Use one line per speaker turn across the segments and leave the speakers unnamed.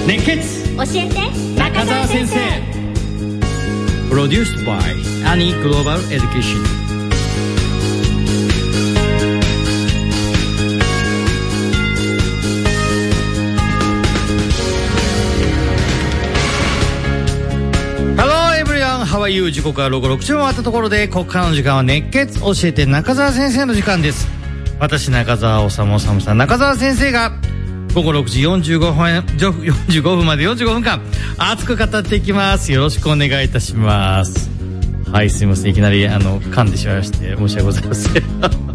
熱血
教えて中澤先生。
プロデュース by アニーグローバルエデュケーション。Hello everyone, how are you? 時刻は午後6時を回ったところで、ここからの時間は熱血教えて中澤先生の時間です。私中澤治さん、中澤先生が午後6時45分まで45分間熱く語っていきます。よろしくお願いいたします。はい、すいません、いきなり噛んでしまいまして申し訳ございません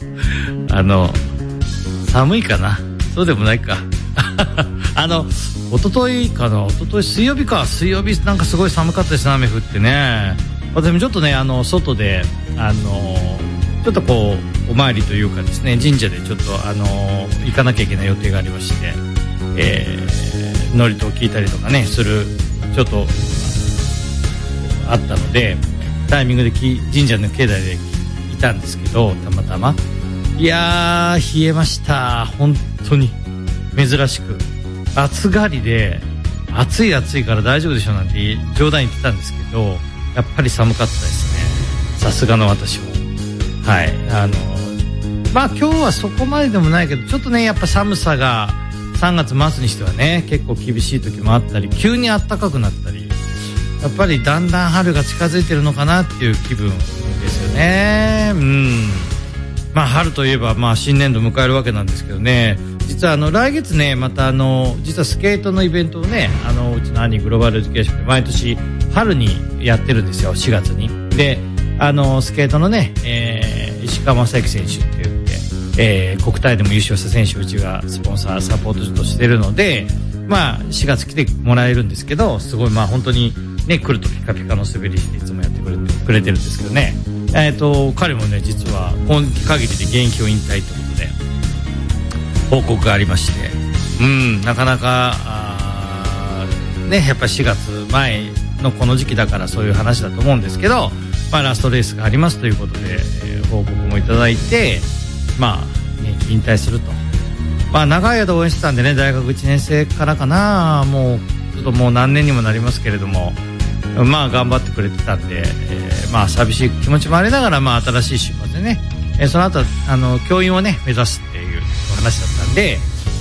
寒いかな、そうでもないか一昨日水曜日なんかすごい寒かったですね。雨降ってね。私もちょっとね外でちょっとこうお参りというかですね、神社でちょっと行かなきゃいけない予定がありまして、祝詞を聞いたりとかねするちょっとあったので、タイミングで神社の境内でいたんですけど、たまたまいやー冷えました。本当に珍しく暑がりで、暑いから大丈夫でしょなんて冗談言ってたんですけど、やっぱり寒かったですね。さすがの私も。はい、今日はそこまででもないけど、ちょっとねやっぱ寒さが3月末にしてはね結構厳しい時もあったり、急に暖かくなったり、やっぱりだんだん春が近づいてるのかなっていう気分ですよね。春といえば新年度迎えるわけなんですけどね、実は来月ねまた実はスケートのイベントをねうちの兄グローバルエデュケーションで毎年春にやってるんですよ、4月に。でスケートのね、石川正幸選手って言って、国体でも優勝した選手をうちがスポンサーサポートとしてるので、4月来てもらえるんですけど、すごい本当にね来るとピカピカの滑りしていつもやってくれてるんですけどね、彼もね実は今期限りで現役を引退ということで報告がありまして、なかなかねやっぱり4月前のこの時期だからそういう話だと思うんですけど、ラストレースがありますということで、報告もいただいて、引退すると。長い間応援してたんでね、大学1年生からかな、もうちょっともう何年にもなりますけれども、頑張ってくれてたんで、寂しい気持ちもありながら、新しい出発でね、その後教員をね目指すっていう話だったんで、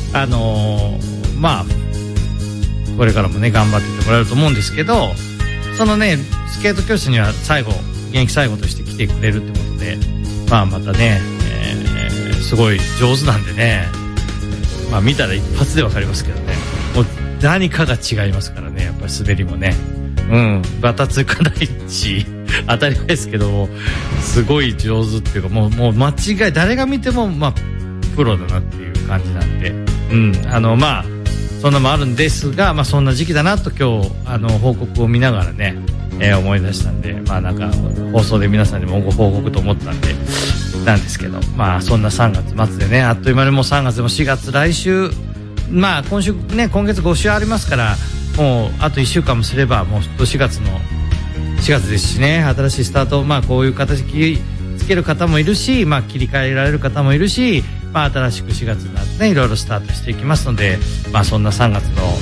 これからもね頑張っていってもらえると思うんですけど、そのねスケート教室には現役最後として来てくれるってことで、またね、すごい上手なんでね、見たら一発でわかりますけどね、もう何かが違いますからね、やっぱり滑りもね、バタつかないし当たり前ですけど、すごい上手っていうか、もう間違い誰が見てもプロだなっていう感じなんで、そんなもあるんですが、そんな時期だなと今日報告を見ながらね、思い出したんで、なんか放送で皆さんにもご報告と思ったんでなんですけど、そんな3月末でね、あっという間にもう3月でも4月、来週今週ね、今月5週ありますから、もうあと1週間もすればもう4月ですしね、新しいスタート、こういう形つける方もいるし、切り替えられる方もいるし、新しく4月になってねいろいろスタートしていきますので、そんな3月の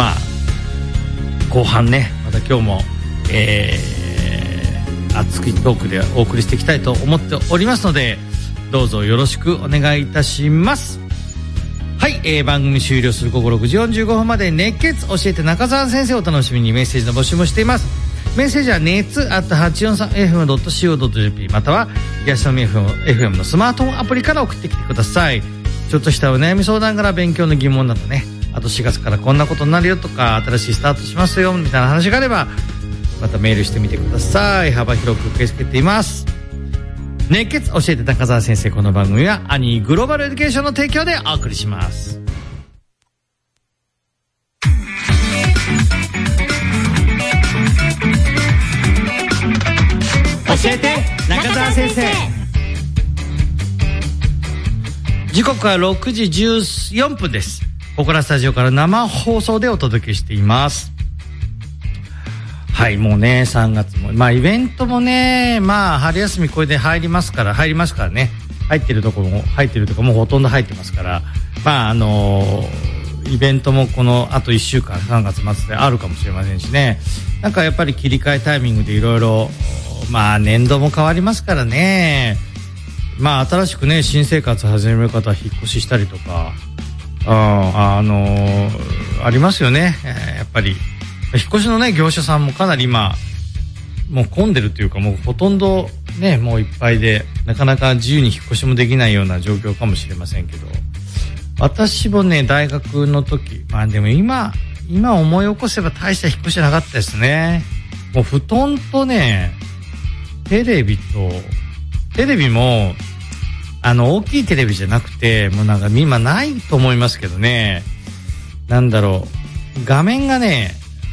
後半ね、また今日も熱いトークでお送りしていきたいと思っておりますので、どうぞよろしくお願いいたします。はい、番組終了する午後6時45分まで熱血教えて中澤先生をお楽しみにメッセージの募集もしています。メッセージは熱@843fm.jp または東富 FM のスマートフォンアプリから送ってきてください。ちょっとしたお悩み相談から勉強の疑問などね、あと4月からこんなことになるよとか、新しいスタートしますよみたいな話があればまたメールしてみてください。幅広く受け付けています。熱血教えて中澤先生、この番組はアニーグローバルエデュケーションの提供でお送りします。教えて中澤先生。時刻は6時14分です。ここからスタジオから生放送でお届けしています。はい、もうね3月もイベントもね、春休みこれで入りますからね、入ってるとこもうほとんど入ってますから、 イベントもこのあと1週間3月末であるかもしれませんしね。なんかやっぱり切り替えタイミングでいろいろ年度も変わりますからね。新しくね新生活始める方は引っ越ししたりとかありますよね。やっぱり引っ越しのね業者さんもかなり今もう混んでるというかもうほとんどねもういっぱいでなかなか自由に引っ越しもできないような状況かもしれませんけど、私もね大学の時でも今思い起こせば大した引っ越しなかったですね。もう布団とねテレビも大きいテレビじゃなくてもうなんか今ないと思いますけどね、なんだろう画面がね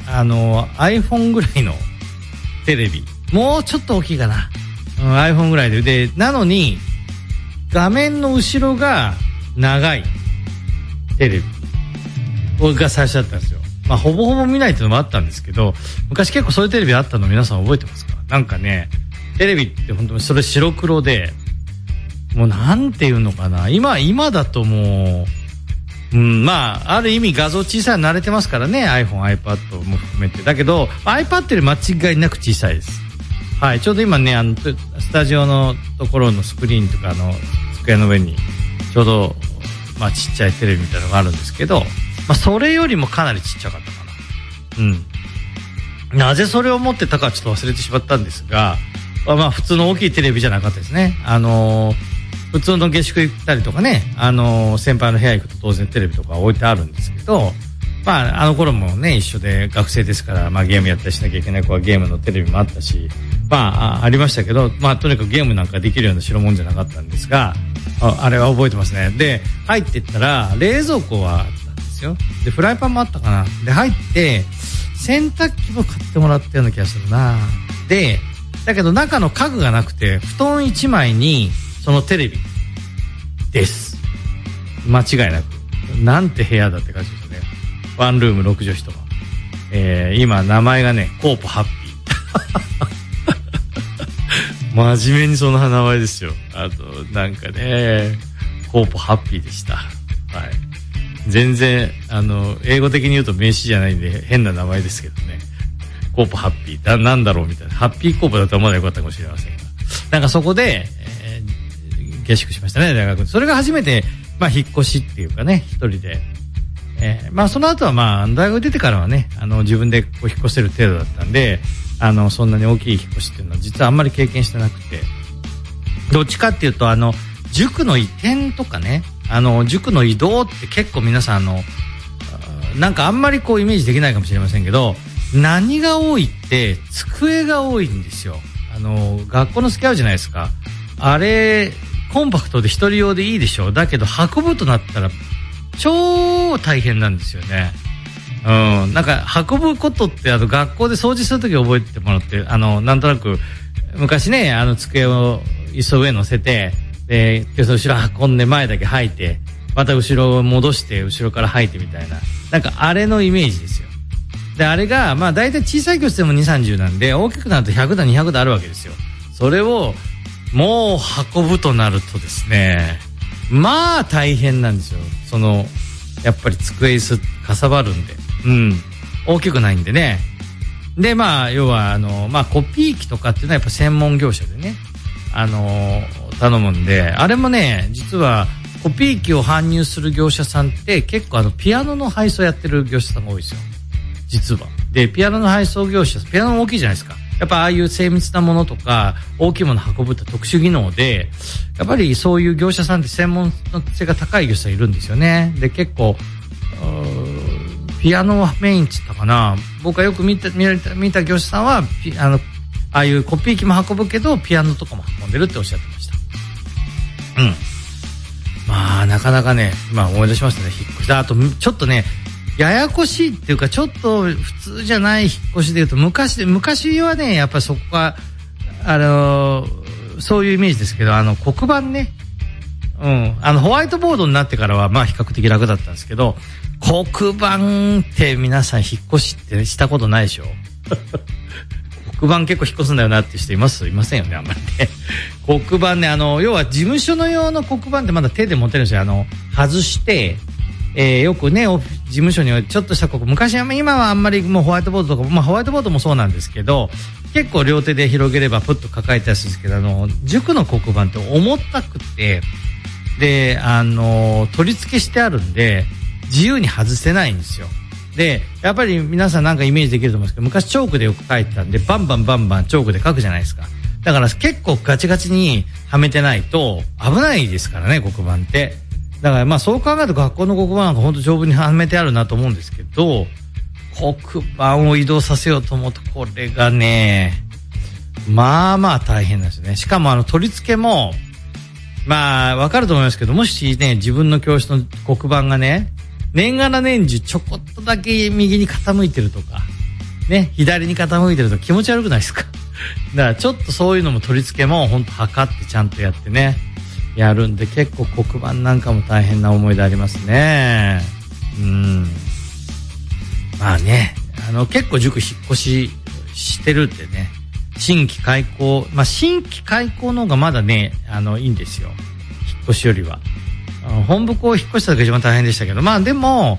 iPhone ぐらいのテレビもうちょっと大きいかな、iPhone ぐらいでなのに画面の後ろが長いテレビが最初だったんですよ。ほぼほぼ見ないっていうのもあったんですけど、昔結構そういうテレビあったの皆さん覚えてますか？なんかねテレビって本当にそれ白黒でもうなんていうのかな、今だともう、ある意味画像小さいの慣れてますからね iPhone、iPad も含めて。だけど iPad より間違いなく小さいです。はい、ちょうど今ねスタジオのところのスクリーンとか机の上にちょうどちっちゃいテレビみたいなのがあるんですけど、それよりもかなりちっちゃかったかな。なぜそれを持ってたかちょっと忘れてしまったんですが、普通の大きいテレビじゃなかったですね。普通の下宿行ったりとかね、先輩の部屋行くと当然テレビとか置いてあるんですけど、あの頃もね一緒で学生ですから、ゲームやったりしなきゃいけない子はゲームのテレビもあったし、ありましたけど、とにかくゲームなんかできるような代物じゃなかったんですが、あれは覚えてますね。で入っていったら冷蔵庫はあったんですよ。でフライパンもあったかな。で入って洗濯機も買ってもらったような気がするな。でだけど中の家具がなくて布団1枚にそのテレビです。間違いなくなんて部屋だって感じですね。ワンルーム6畳一間、今名前がねコープハッピー真面目にその名前ですよ。あとなんかねコープハッピーでした。はい、全然英語的に言うと名詞じゃないんで変な名前ですけどね、コープハッピーなんだろうみたいな、ハッピーコープだと思わなかったかもしれませんが、なんかそこで、下宿しましたね大学に。それが初めて引っ越しっていうかね一人で、その後は大学出てからはね自分でこう引っ越せる程度だったんでそんなに大きい引っ越しっていうのは実はあんまり経験してなくて、どっちかっていうと塾の移転とかね塾の移動って結構皆さんなんかあんまりこうイメージできないかもしれませんけど、何が多いって机が多いんですよ。学校の付き合うじゃないですか。あれコンパクトで一人用でいいでしょ。だけど運ぶとなったら超大変なんですよね。なんか運ぶことって学校で掃除するとき覚えてもらって、なんとなく昔ね机を椅子上乗せてで後ろ運んで前だけ吐いてまた後ろを戻して後ろから吐いてみたいな、なんかあれのイメージですよ。であれがだいたい小さい教室でも 2,30 なんで大きくなると100だ200だあるわけですよ。それをもう運ぶとなるとですね大変なんですよ。やっぱり机椅子かさばるんで、大きくないんでね。で要はコピー機とかっていうのはやっぱ専門業者でね頼むんで、あれもね実はコピー機を搬入する業者さんって結構ピアノの配送やってる業者さんが多いですよ実は。でピアノの配送業者、ピアノも大きいじゃないですか。やっぱああいう精密なものとか大きいもの運ぶって特殊技能で、やっぱりそういう業者さんって専門性が高い業者さんいるんですよね。で結構ピアノはメインって言ったかな。僕がよく見た業者さんはああいうコピー機も運ぶけどピアノとかも運んでるっておっしゃってました。なかなかね思い出しましたね引っ越し。あとちょっとねややこしいっていうかちょっと普通じゃない引っ越しでいうと、昔はねやっぱりそこがそういうイメージですけど黒板ね、ホワイトボードになってからは比較的楽だったんですけど、黒板って皆さん引っ越しってしたことないでしょ黒板結構引っ越すんだよなっていう人いませんよねあんまりね黒板ね要は事務所の用の黒板ってまだ手で持てるんですよ。外して、よくね事務所にはちょっとした昔は今はあんまりもうホワイトボードとか、ホワイトボードもそうなんですけど、結構両手で広げればプッと抱えたりするんですけど、塾の黒板って重たくて、で取り付けしてあるんで自由に外せないんですよ。でやっぱり皆さんなんかイメージできると思うんですけど、昔チョークでよく書いてたんでバンバンチョークで書くじゃないですか。だから結構ガチガチにはめてないと危ないですからね、黒板って。だからそう考えると学校の黒板なんか本当丈夫にはめてあるなと思うんですけど、黒板を移動させようと思うとこれがね大変なんですよね。しかも取り付けもわかると思いますけど、もしね自分の教室の黒板がね年がら年中ちょこっとだけ右に傾いてるとかね、左に傾いてると気持ち悪くないですか。だからちょっとそういうのも取り付けも本当測ってちゃんとやってねやるんで、結構黒板なんかも大変な思い出ありますね。結構塾引っ越ししてるんでね、新規開校の方がまだねいいんですよ、引っ越しよりは。本部校を引っ越した時が一番大変でしたけど、でも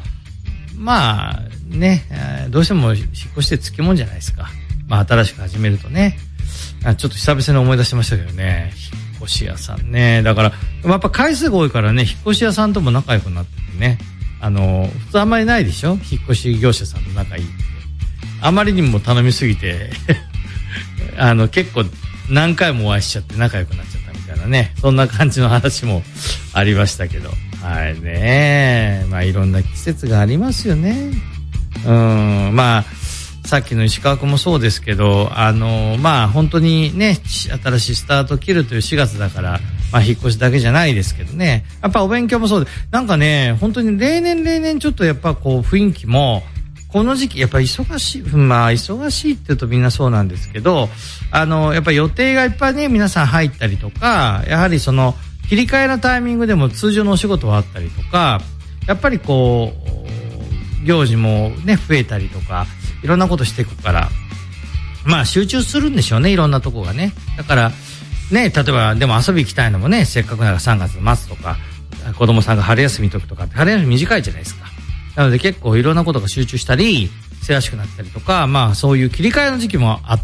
どうしても引っ越してつきもんじゃないですか。新しく始めるとね、ちょっと久々に思い出してましたけどね、引っ越し屋さんね。だからやっぱ回数が多いからね、引っ越し屋さんとも仲良くなっててね、普通あんまりないでしょ、引っ越し業者さんと仲いいって。あまりにも頼みすぎて結構何回もお会いしちゃって仲良くなっちゃったみたいなね、そんな感じの話もありましたけど、はいね、いろんな季節がありますよね。さっきの石川君もそうですけど、本当にね新しいスタートを切るという4月だから、引っ越しだけじゃないですけどね、やっぱお勉強もそうで、なんかね本当に例年ちょっとやっぱ雰囲気もこの時期やっぱり忙しい、忙しいって言うとみんなそうなんですけど、やっぱり予定がいっぱいね皆さん入ったりとか、やはりその切り替えのタイミングでも通常のお仕事はあったりとか、やっぱり行事もね増えたりとか、いろんなことしていくから集中するんでしょうね、いろんなとこがね。だからね、例えばでも遊び行きたいのもね、せっかくなら3月末とか、子供さんが春休みの時とかって春休み短いじゃないですか。なので結構いろんなことが集中したりせわしくなったりとか、そういう切り替えの時期もあって、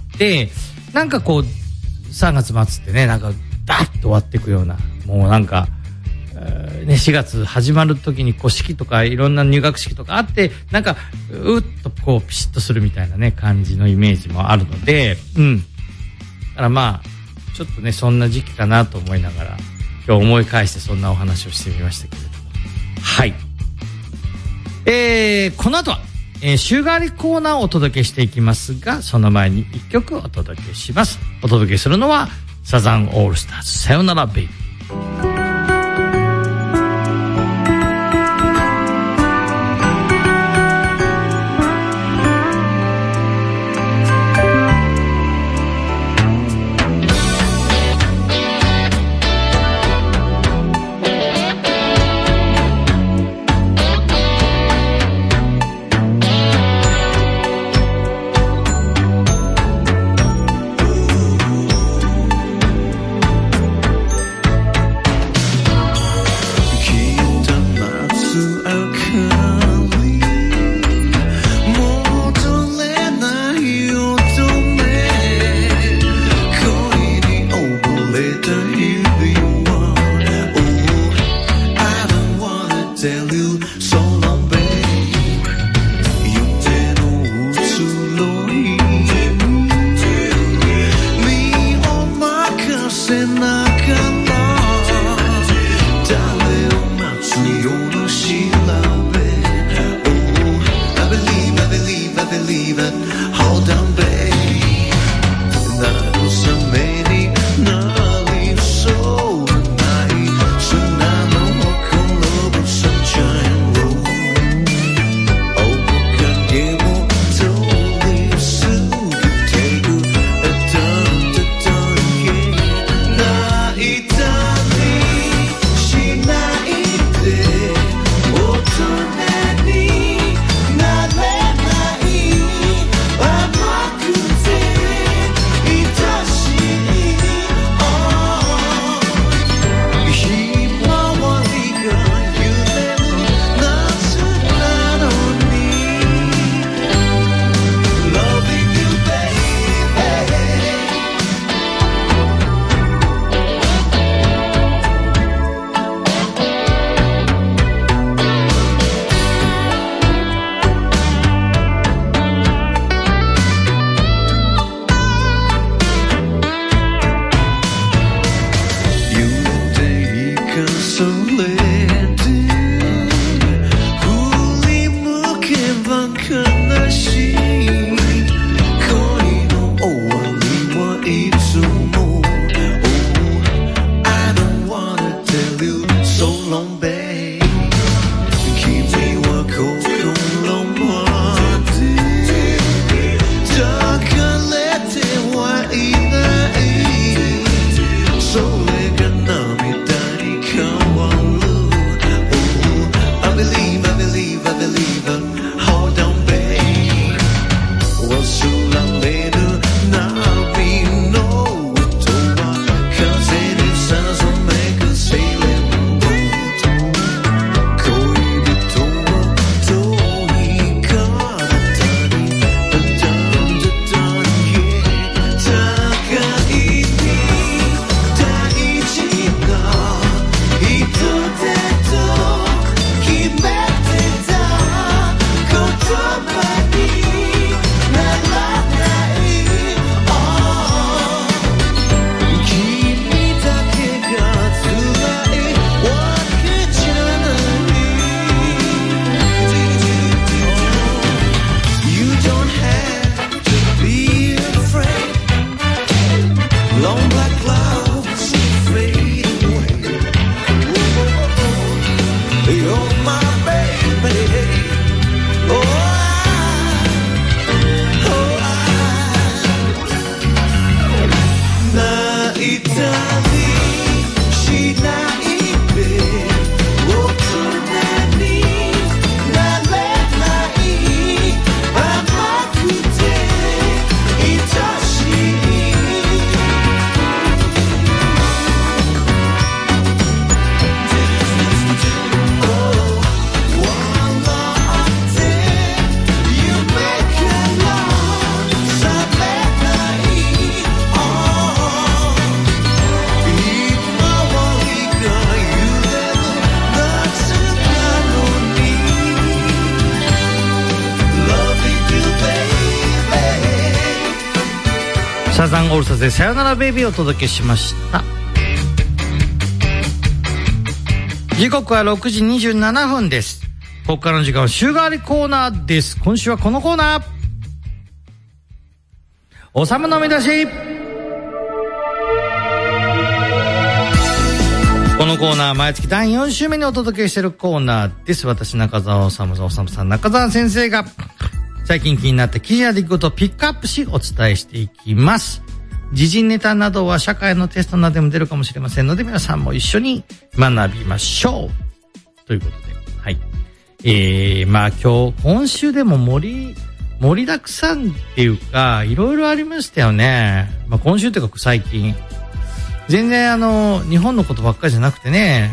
なんか3月末ってね、なんかダッと終わっていくような、もうなんか4月始まる時に式とかいろんな入学式とかあって、なんかうっとピシッとするみたいなね感じのイメージもあるので、だからちょっとねそんな時期かなと思いながら今日思い返してそんなお話をしてみましたけれども、はい。この後は、週替わりコーナーをお届けしていきますが、その前に1曲お届けします。お届けするのはサザンオールスターズ、さよならベイビー。 ザンオールスターズでさよならベイビーをお届けしました。時刻は6時27分です。ここからの時間は週替わりコーナーです。今週はこのコーナー、おさむの見出し。このコーナー毎月第4週目にお届けしているコーナーです。私中澤おさむさん中澤先生が最近気になった記事や出来事をピックアップしお伝えしていきます。時事ネタなどは社会のテストなどでも出るかもしれませんので、皆さんも一緒に学びましょうということで、はい。まあ今週でも盛りだくさんっていうか、いろいろありましたよね。まあ今週というか最近。全然日本のことばっかりじゃなくてね、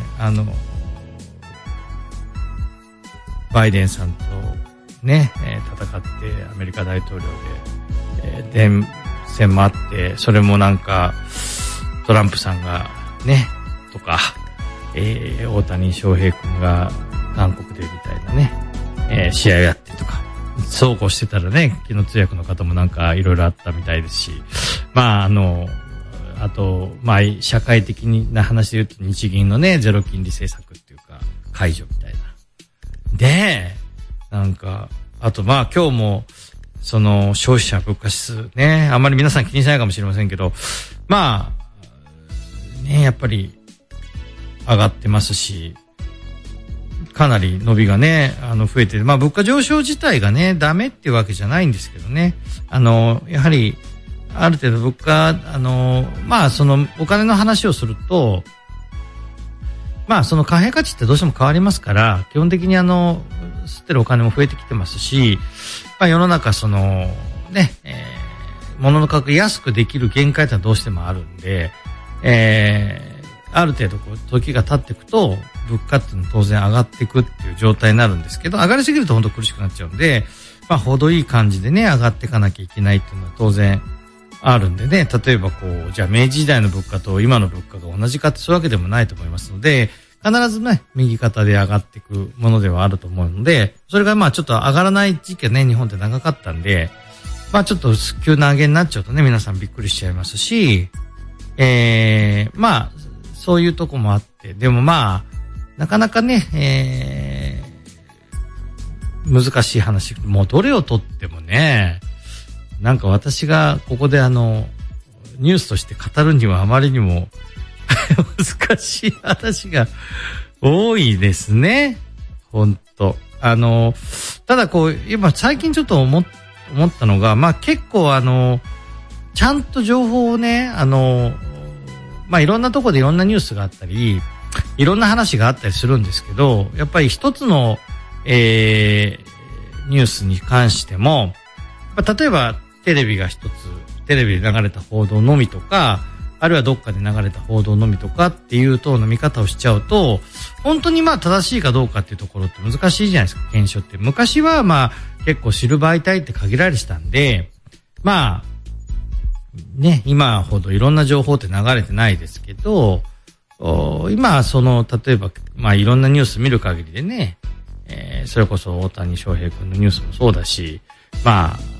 バイデンさんとね、戦ってアメリカ大統領で、電戦もあって、それもなんかトランプさんがね、とか、大谷翔平君が韓国でみたいなね、試合をやってとか、そうこうしてたらね、昨日通訳の方もなんかいろいろあったみたいですし、まああと、まあ、社会的な話で言うと日銀のね、ゼロ金利政策っていうか、解除みたいな。で、なんか、あとまあ今日も、消費者物価指数ね、あんまり皆さん気にしないかもしれませんけど、まあ、ね、やっぱり、上がってますし、かなり伸びがね、増えてる。まあ物価上昇自体がね、ダメっていうわけじゃないんですけどね。やはり、ある程度物価、まあお金の話をすると、まあ貨幣価値ってどうしても変わりますから、基本的に吸ってるお金も増えてきてますし、まあ世の中ね、物の価格安くできる限界ってのはどうしてもあるんで、ある程度時が経っていくと、物価っていうのは当然上がっていくっていう状態になるんですけど、上がりすぎると本当苦しくなっちゃうんで、まあ程いい感じでね、上がっていかなきゃいけないっていうのは当然あるんでね、例えばじゃあ明治時代の物価と今の物価が同じかってそういうわけでもないと思いますので、必ずね、右肩で上がっていくものではあると思うので、それがまあちょっと上がらない時期がね、日本って長かったんで、まあちょっと急な上げになっちゃうとね、皆さんびっくりしちゃいますし、まあ、そういうとこもあって、でもまあ、なかなかね、難しい話、もうどれをとってもね、なんか私がここでニュースとして語るにはあまりにも難しい話が多いですね。ほんと。ただ今最近ちょっと思ったのが、まあ結構ちゃんと情報をね、まあいろんなとこでいろんなニュースがあったり、いろんな話があったりするんですけど、やっぱり一つの、ニュースに関しても、例えばテレビが一つ、テレビで流れた報道のみとか、あるいはどっかで流れた報道のみとかっていう等の見方をしちゃうと、本当にまあ正しいかどうかっていうところって難しいじゃないですか、検証って。昔はまあ結構知る媒体って限られてたんで、まあ、ね、今ほどいろんな情報って流れてないですけど、今例えば、まあいろんなニュース見る限りでね、それこそ大谷翔平君のニュースもそうだし、まあ、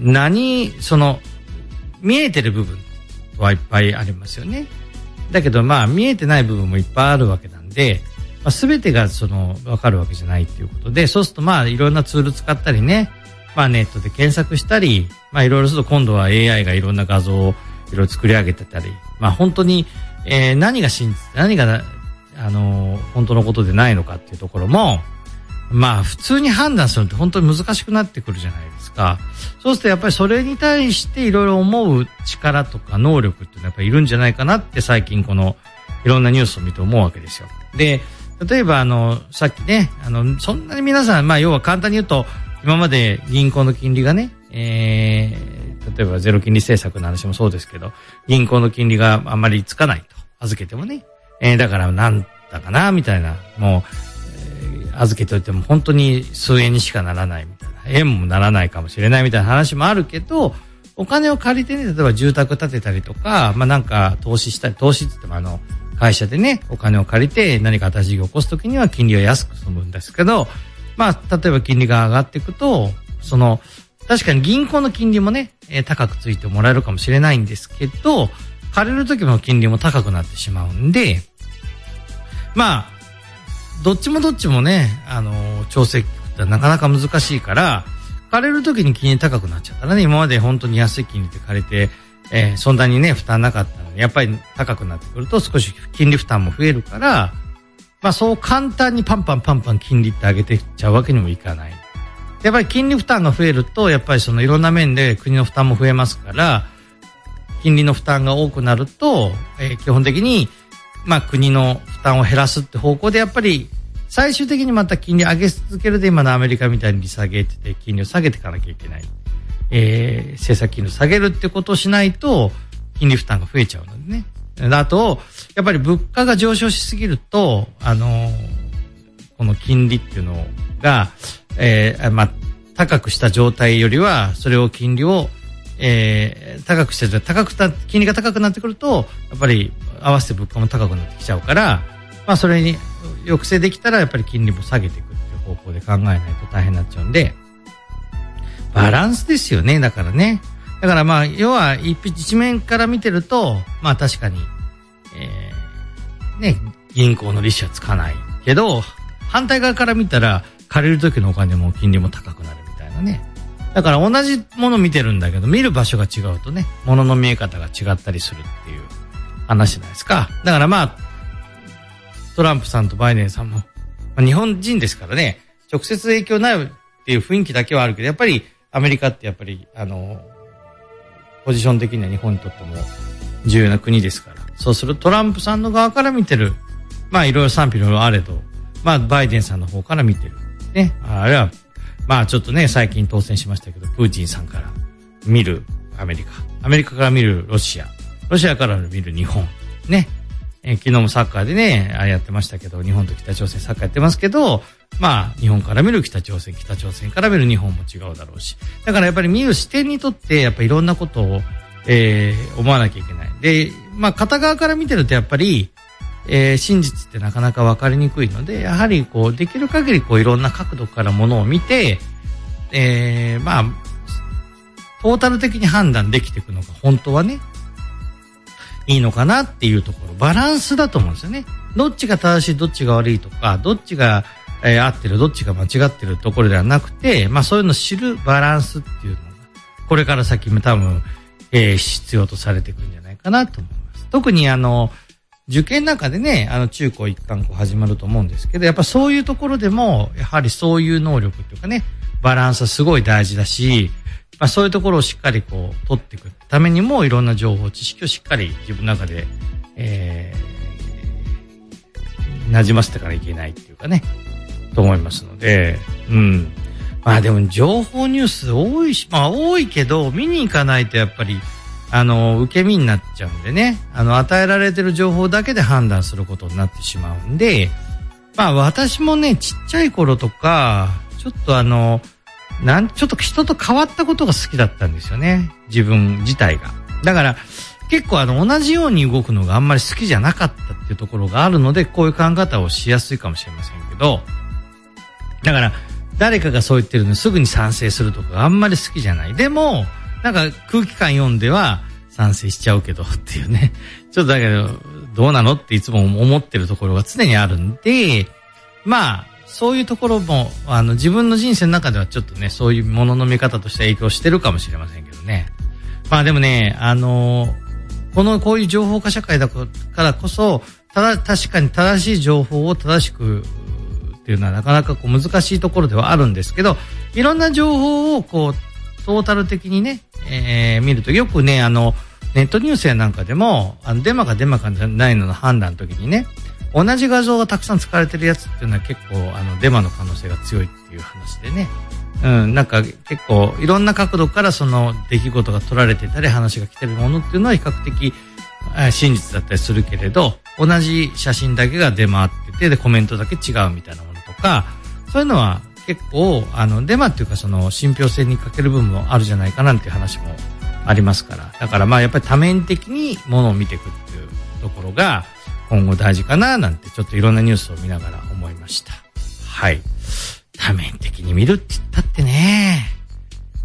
見えてる部分はいっぱいありますよね。だけどまあ見えてない部分もいっぱいあるわけなんで、まあ、全てがわかるわけじゃないっていうことで、そうするとまあいろんなツール使ったりね、まあネットで検索したり、まあいろいろすると今度は AI がいろんな画像をいろいろ作り上げてたり、まあ本当に、何が真実、何が本当のことでないのかっていうところも、まあ普通に判断するって本当に難しくなってくるじゃないですか。そうするとやっぱりそれに対していろいろ思う力とか能力っていうのはやっぱりいるんじゃないかなって最近いろんなニュースを見て思うわけですよ。で、例えばさっきね、そんなに皆さん、まあ要は簡単に言うと、今まで銀行の金利がね、例えばゼロ金利政策の話もそうですけど、銀行の金利があんまりつかないと。預けてもね。だからなんだかな、みたいな。もう、預けておいても本当に数円にしかならないみたいな。円もならないかもしれないみたいな話もあるけど、お金を借りてね、例えば住宅建てたりとか、まあなんか投資したり、投資って言っても会社でね、お金を借りて何か新しい事業を起こすときには金利は安く済むんですけど、まあ、例えば金利が上がっていくと、 確かに銀行の金利もね、高くついてもらえるかもしれないんですけど、借りる時の金利も高くなってしまうんで、まあ、どっちもね、調整ってなかなか難しいから、借りる時に金利高くなっちゃったらね、今まで本当に安い金利で借りて、そんなにね、負担なかったのに、やっぱり高くなってくると少し金利負担も増えるから、まあそう簡単にパンパン金利って上げていっちゃうわけにもいかない。やっぱり金利負担が増えると、やっぱりそのいろんな面で国の負担も増えますから、金利の負担が多くなると、基本的に、まあ国の負担を減らすって方向で、やっぱり最終的にまた金利上げ続けるで、今のアメリカみたいに利下げて金利を下げていかなきゃいけない。政策金利を下げるってことをしないと、金利負担が増えちゃうのでね。あと、やっぱり物価が上昇しすぎると、この金利っていうのが、まあ、高くした状態よりは、それを金利を、高くして金利が高くなってくると、やっぱり合わせて物価も高くなってきちゃうから、まあそれに抑制できたらやっぱり金利も下げていくっていう方向で考えないと大変になっちゃうんで、バランスですよね、だからね。だからまあ、要は一面から見てると、まあ確かに、ね、銀行の利子はつかないけど、反対側から見たら、借りる時のお金も金利も高くなるみたいなね。だから同じもの見てるんだけど、見る場所が違うとね、物の見え方が違ったりするっていう話じゃないですか。だからまあ、トランプさんとバイデンさんも、まあ、日本人ですからね、直接影響ないっていう雰囲気だけはあるけど、やっぱりアメリカってやっぱり、ポジション的には日本にとっても重要な国ですから。そうするとトランプさんの側から見てる、まあいろいろ賛否いろいろあれど、まあバイデンさんの方から見てる。ね。あれは、まあちょっとね、最近当選しましたけど、プーチンさんから見るアメリカから見るロシアから見る日本。ね。昨日もサッカーでね、やってましたけど、日本と北朝鮮サッカーやってますけど、まあ日本から見る北朝鮮から見る日本も違うだろうし。だからやっぱり見る視点にとって、やっぱりいろんなことを、思わなきゃいけない。で、まあ片側から見てるとやっぱり、真実ってなかなか分かりにくいので、やはりこう、できる限りこういろんな角度からものを見て、まあ、トータル的に判断できていくのが本当はね、いいのかなっていうところ、バランスだと思うんですよね。どっちが正しい、どっちが悪いとか、どっちが、合ってる、どっちが間違ってるところではなくて、まあそういうのを知るバランスっていうのが、これから先も多分、必要とされていくんじゃないかなと思います。特に受験なんかでね、中高一貫校始まると思うんですけど、やっぱそういうところでも、やはりそういう能力っていうかね、バランスはすごい大事だし、まあそういうところをしっかりこう、取っていくためにも、いろんな情報、知識をしっかり自分の中で、馴染ませてからいけないっていうかね、と思いますので、うん。まあでも情報ニュース多いし、まあ多いけど、見に行かないとやっぱり、受け身になっちゃうんでね、与えられてる情報だけで判断することになってしまうんで、まあ私もね、ちっちゃい頃とか、ちょっとちょっと人と変わったことが好きだったんですよね。自分自体が。だから、結構同じように動くのがあんまり好きじゃなかったっていうところがあるので、こういう考え方をしやすいかもしれませんけど、だから、誰かがそう言ってるのにすぐに賛成するとかあんまり好きじゃない。でも、なんか空気感読んでは賛成しちゃうけどっていうね。ちょっとだけど、どうなのっていつも思ってるところが常にあるんで、まあ、そういうところも、自分の人生の中ではちょっとね、そういうものの見方として影響してるかもしれませんけどね。まあでもね、こういう情報化社会だからこそ、確かに正しい情報を正しく、っていうのはなかなかこう難しいところではあるんですけど、いろんな情報をこう、トータル的にね、見ると、よくね、ネットニュースやなんかでも、デマかじゃないのの判断の時にね、同じ画像がたくさん使われてるやつっていうのは結構、デマの可能性が強いっていう話でね。なんか結構、いろんな角度からその出来事が取られてたり話が来てるものっていうのは比較的、真実だったりするけれど、同じ写真だけが出回ってて、で、コメントだけ違うみたいなものとか、そういうのは結構、デマっていうかその信憑性に欠ける部分もあるじゃないかなっていう話もありますから。だからまあやっぱり多面的にものを見ていくっていうところが今後大事かななんてちょっといろんなニュースを見ながら思いました。はい。多面的に見るって言ったってね、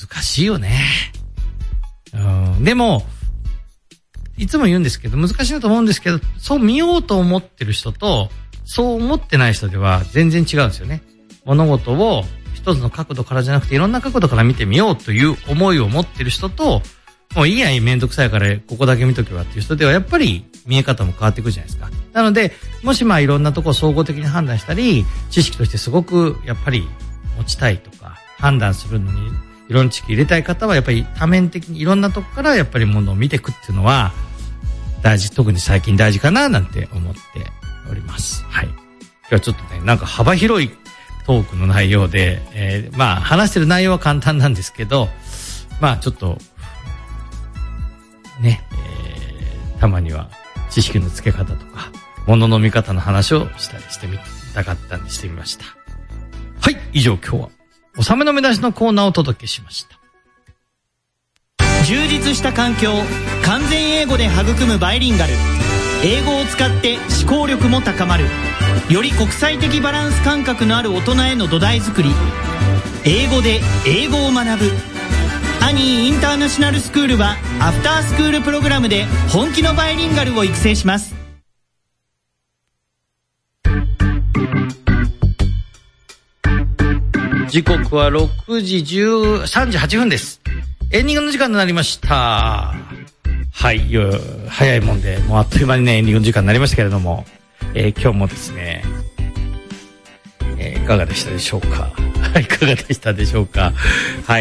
しいよね。でも、いつも言うんですけど、難しいなと思うんですけど、そう見ようと思ってる人と、そう思ってない人では全然違うんですよね。物事を一つの角度からじゃなくて、いろんな角度から見てみようという思いを持ってる人と、もういいや、めんどくさいからここだけ見とけばっていう人では、やっぱり見え方も変わってくるじゃないですか。なので、もしいろんなところを総合的に判断したり、知識としてすごくやっぱり持ちたいとか、判断するのにいろんな知識入れたい方は、やっぱり多面的にいろんなとこからやっぱりものを見ていくっていうのは大事、特に最近大事かななんて思っております。はい。今日はちょっとね、なんか幅広いトークの内容で、話してる内容は簡単なんですけど、ちょっとね、たまには知識の付け方とか物の見方の話をしたりしてみたかったんでしてみました。はい、以上今日は納めの目出しのコーナーをお届けしました。
充実した環境、完全英語で育むバイリンガル。英語を使って思考力も高まる。より国際的バランス感覚のある大人への土台作り。英語で英語を学ぶ。アニーインターナショナルスクールはアフタースクールプログラムで本気のバイリンガルを育成します。
時刻は6時38分です。エンディングの時間になりました。はい、早いもんでもうあっという間にねエンディングの時間になりましたけれども、今日もですね、いかがでしたでしょうか。いかがでしたでしょうか。はい、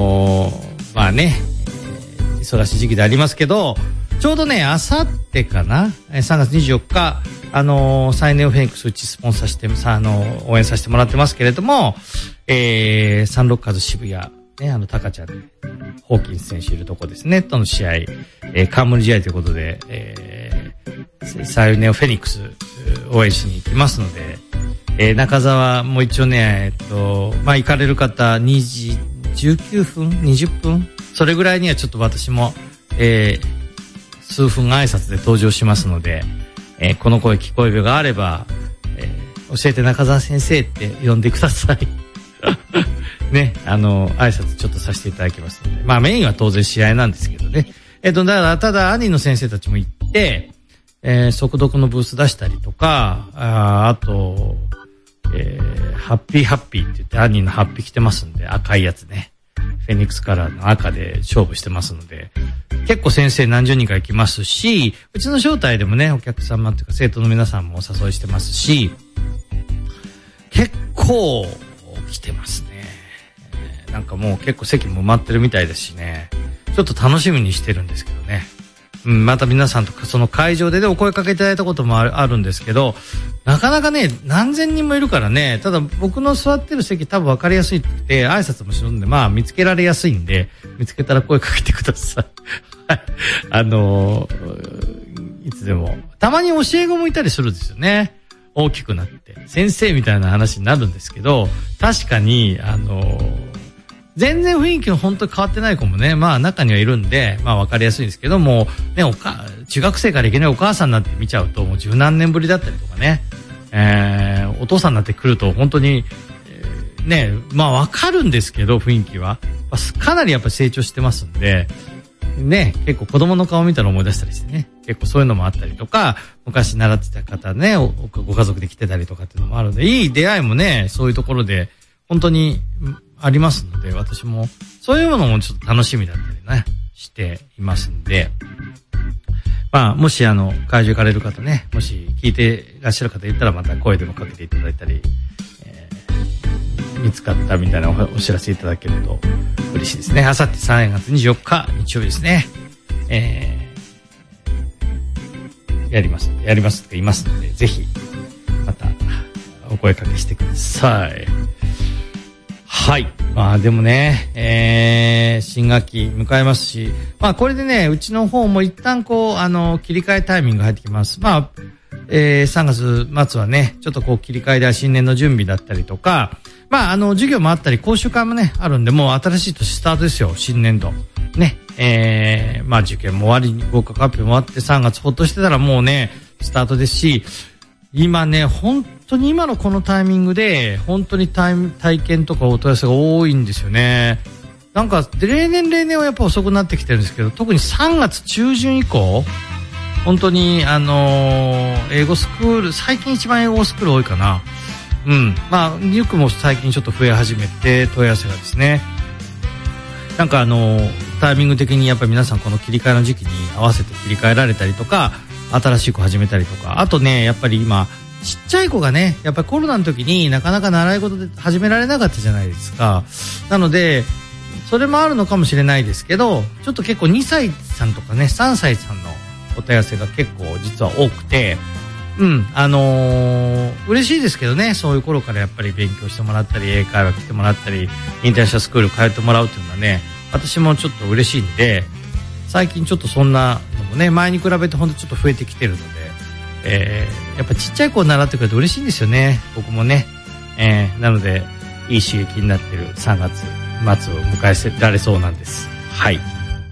忙しい時期でありますけど、ちょうどね、あさってかな、3月24日、サイネオフェニックスうちスポンサーして、応援させてもらってますけれども、サンロッカーズ渋谷、ね、タカちゃん、ホーキンス選手いるとこですね、との試合、冠試合ということで、サイネオフェニックス応援しに行きますので、中澤も一応ね、行かれる方、2時19分 ?20 分それぐらいにはちょっと私も、数分挨拶で登場しますので、この声聞こえるがあれば、教えて中澤先生って呼んでください。ね、挨拶ちょっとさせていただきますので。メインは当然試合なんですけどね。だから、ただ、兄の先生たちも行って、速読のブース出したりとか、あと、ハッピーって言って、兄のハッピー着てますんで、赤いやつね。フェニックスカラーの赤で勝負してますので、結構先生何十人か行きますし、うちの招待でもね、お客様というか生徒の皆さんもお誘いしてますし、結構来てますね。なんかもう結構席も埋まってるみたいですしね、ちょっと楽しみにしてるんですけどね。また皆さんとかその会場でお声かけいただいたこともあるんですけど、なかなかね、何千人もいるからね、ただ僕の座ってる席多分分かりやすいって挨拶もするんで、見つけられやすいんで、見つけたら声かけてください。いつでも。たまに教え子もいたりするんですよね。大きくなって。先生みたいな話になるんですけど、確かに、全然雰囲気の本当に変わってない子もね、中にはいるんで、分かりやすいんですけども、ね、中学生からいけないお母さんになって見ちゃうと、もう十何年ぶりだったりとかね、お父さんになってくると本当に、ね、わかるんですけど、雰囲気は。かなりやっぱ成長してますんで、ね、結構子供の顔見たら思い出したりしてね、結構そういうのもあったりとか、昔習ってた方ね、ご家族で来てたりとかっていうのもあるので、いい出会いもね、そういうところで、本当に、ありますので、私もそういうものもちょっと楽しみだったりねしていますんで、もし会場行かれる方ね、もし聞いていらっしゃる方いたらまた声でもかけていただいたり、見つかったみたいなお知らせいただけると嬉しいですね。あさって3月24日日曜日ですね。やりますとか言いますので、ぜひまたお声かけしてください。はい。でもね、新学期迎えますし、これでね、うちの方も一旦切り替えタイミングが入ってきます。3月末はね、ちょっと切り替えで新年の準備だったりとか、授業もあったり、講習会もね、あるんで、もう新しい年スタートですよ、新年度。ね、受験も終わり、合格発表も終わって3月ほっとしてたらもうね、スタートですし、今ね、本当に今のこのタイミングで、本当に体験とかお問い合わせが多いんですよね。 なんか例年はやっぱ遅くなってきてるんですけど、特に3月中旬以降本当に英語スクール、最近一番英語スクール多いかな。まあニュークも最近ちょっと増え始めて、問い合わせがですね、なんかタイミング的にやっぱり皆さんこの切り替えの時期に合わせて切り替えられたりとか、新しい子始めたりとか、あとねやっぱり今ちっちゃい子がね、やっぱりコロナの時になかなか習い事で始められなかったじゃないですか。なのでそれもあるのかもしれないですけど、ちょっと結構2歳さんとかね3歳さんのお問い合わせが結構実は多くて、嬉しいですけどね、そういう頃からやっぱり勉強してもらったり、英会話来てもらったり、インターナショナルスクール通ってもらうっていうのはね、私もちょっと嬉しいんで、最近ちょっとそんなのもね、前に比べてほんとちょっと増えてきてるので、やっぱちっちゃい子を習ってくれると嬉しいんですよね、僕もね。なのでいい刺激になってる3月末を迎えられそうなんです。はい。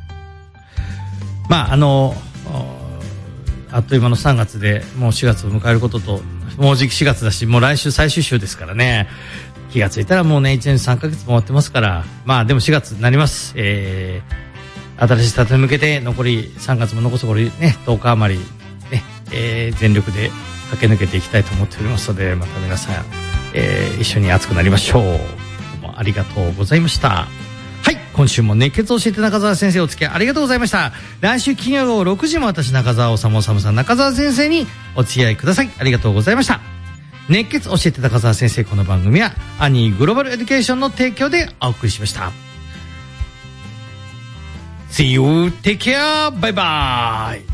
まああっという間の3月でもう4月を迎えることと、もうじき4月だし、もう来週最終週ですからね、気がついたらもうね1年3ヶ月も終わってますから、まあでも4月になります。新しいスタートに向けて残り3月も残すところね10日余りね、全力で駆け抜けていきたいと思っておりますので、また皆さん、一緒に熱くなりましょう。どうもありがとうございました。はい、今週も熱血を教えて中澤先生、お付き合いありがとうございました。来週金曜午後6時も私中澤治さん中澤先生にお付き合いください。ありがとうございました。熱血教えて中澤先生、この番組はアニーグローバルエデュケーションの提供でお送りしました。 See you, take care, bye bye.